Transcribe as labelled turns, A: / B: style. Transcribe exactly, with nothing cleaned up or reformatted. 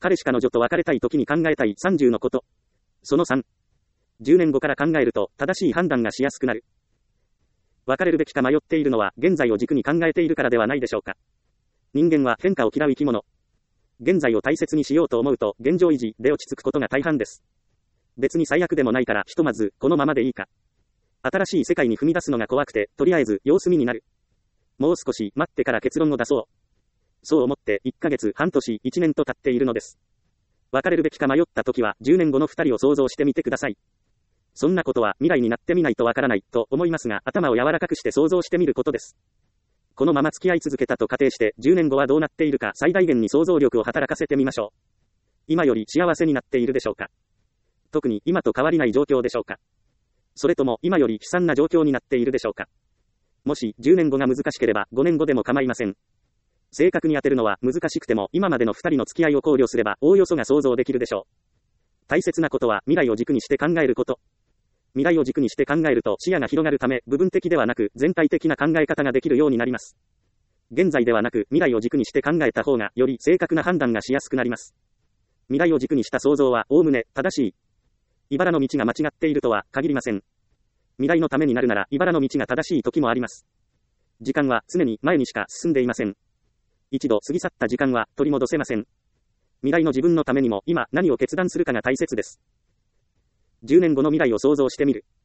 A: 彼氏彼女と別れたい時に考えたいさんじゅうのこと。そのさん。じゅうねんごから考えると正しい判断がしやすくなる。別れるべきか迷っているのは現在を軸に考えているからではないでしょうか。人間は変化を嫌う生き物。現在を大切にしようと思うと現状維持で落ち着くことが大半です。別に最悪でもないからひとまずこのままでいいか。新しい世界に踏み出すのが怖くてとりあえず様子見になる。もう少し待ってから結論を出そう。そう思っていっかげつ、半年、いちねんと経っているのです。別れるべきか迷った時はじゅうねんごのふたりを想像してみてください。そんなことは未来になってみないとわからないと思いますが、頭を柔らかくして想像してみることです。このまま付き合い続けたと仮定してじゅうねんごはどうなっているか最大限に想像力を働かせてみましょう。今より幸せになっているでしょうか。特に今と変わりない状況でしょうか。それとも今より悲惨な状況になっているでしょうか。もしじゅうねんごが難しければごねんごでも構いません。正確に当てるのは難しくても今までのふたりの付き合いを考慮すればおおよそが想像できるでしょう。大切なことは未来を軸にして考えること。未来を軸にして考えると視野が広がるため部分的ではなく全体的な考え方ができるようになります。現在ではなく未来を軸にして考えた方がより正確な判断がしやすくなります。未来を軸にした想像はおおむね正しい。茨の道が間違っているとは限りません。未来のためになるなら茨の道が正しい時もあります。時間は常に前にしか進んでいません。一度過ぎ去った時間は取り戻せません。未来の自分のためにも今何を決断するかが大切です。じゅうねんごの未来を想像してみる。